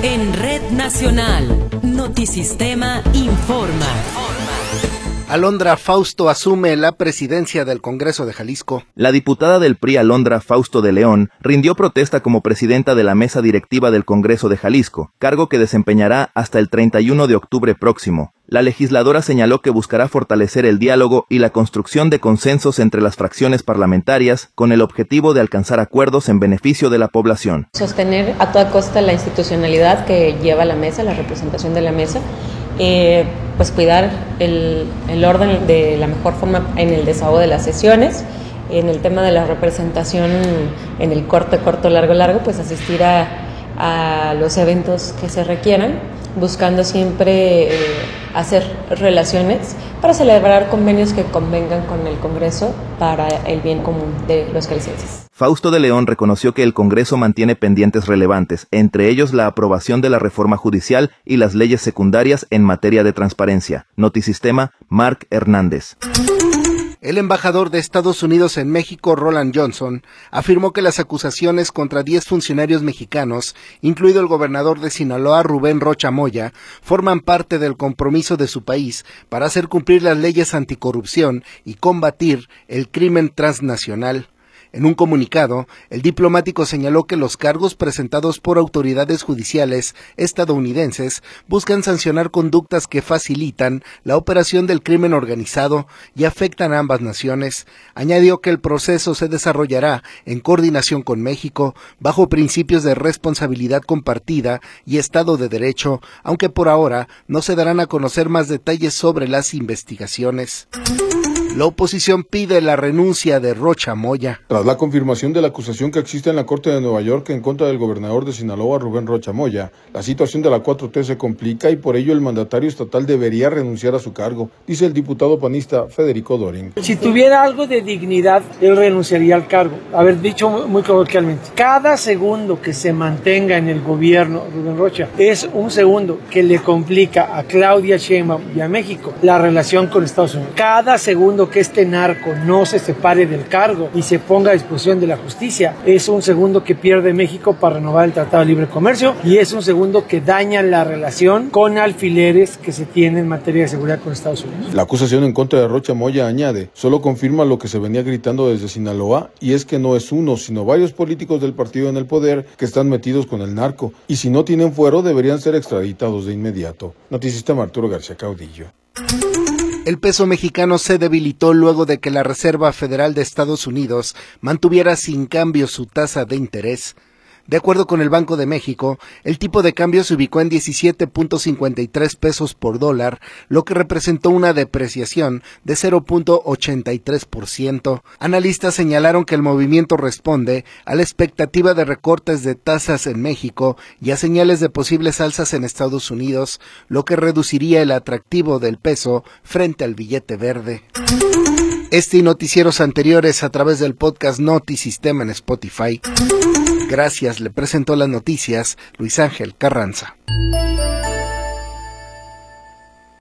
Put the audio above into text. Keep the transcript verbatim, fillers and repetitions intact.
En Red Nacional, Notisistema informa. Alondra Fausto asume la presidencia del Congreso de Jalisco. La diputada del P R I Alondra Fausto de León rindió protesta como presidenta de la mesa directiva del Congreso de Jalisco, cargo que desempeñará hasta el treinta y uno de octubre próximo. La legisladora señaló que buscará fortalecer el diálogo y la construcción de consensos entre las fracciones parlamentarias con el objetivo de alcanzar acuerdos en beneficio de la población. Sostener a toda costa la institucionalidad que lleva la mesa, la representación de la mesa, eh, pues cuidar el, el orden de la mejor forma en el desahogo de las sesiones, en el tema de la representación en el corto, corto, largo, largo, pues asistir a, a los eventos que se requieran, buscando siempre eh, hacer relaciones para celebrar convenios que convengan con el Congreso para el bien común de los jaliscienses. Fausto de León reconoció que el Congreso mantiene pendientes relevantes, entre ellos la aprobación de la reforma judicial y las leyes secundarias en materia de transparencia. Notisistema, Mark Hernández. El embajador de Estados Unidos en México, Roland Johnson, afirmó que las acusaciones contra diez funcionarios mexicanos, incluido el gobernador de Sinaloa, Rubén Rocha Moya, forman parte del compromiso de su país para hacer cumplir las leyes anticorrupción y combatir el crimen transnacional. En un comunicado, el diplomático señaló que los cargos presentados por autoridades judiciales estadounidenses buscan sancionar conductas que facilitan la operación del crimen organizado y afectan a ambas naciones. Añadió que el proceso se desarrollará en coordinación con México, bajo principios de responsabilidad compartida y Estado de Derecho, aunque por ahora no se darán a conocer más detalles sobre las investigaciones. La oposición pide la renuncia de Rocha Moya. Tras la confirmación de la acusación que existe en la Corte de Nueva York en contra del gobernador de Sinaloa, Rubén Rocha Moya, la situación de la cuatro T se complica y por ello el mandatario estatal debería renunciar a su cargo, dice el diputado panista Federico Doring. Si tuviera algo de dignidad, él renunciaría al cargo. Haber dicho muy coloquialmente, cada segundo que se mantenga en el gobierno Rubén Rocha es un segundo que le complica a Claudia Sheinbaum y a México la relación con Estados Unidos. Cada segundo que este narco no se separe del cargo y se ponga a disposición de la justicia es un segundo que pierde México para renovar el Tratado de Libre Comercio y es un segundo que daña la relación con alfileres que se tiene en materia de seguridad con Estados Unidos. La acusación en contra de Rocha Moya, añade, solo confirma lo que se venía gritando desde Sinaloa, y es que no es uno, sino varios políticos del partido en el poder que están metidos con el narco, y si no tienen fuero deberían ser extraditados de inmediato. Notisistema, Arturo García Caudillo. El peso mexicano se debilitó luego de que la Reserva Federal de Estados Unidos mantuviera sin cambio su tasa de interés. De acuerdo con el Banco de México, el tipo de cambio se ubicó en diecisiete punto cincuenta y tres pesos por dólar, lo que representó una depreciación de cero punto ochenta y tres por ciento. Analistas señalaron que el movimiento responde a la expectativa de recortes de tasas en México y a señales de posibles alzas en Estados Unidos, lo que reduciría el atractivo del peso frente al billete verde. Este y noticieros anteriores a través del podcast Notisistema en Spotify. Gracias, le presentó las noticias Luis Ángel Carranza.